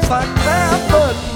ฝันแวบเปิด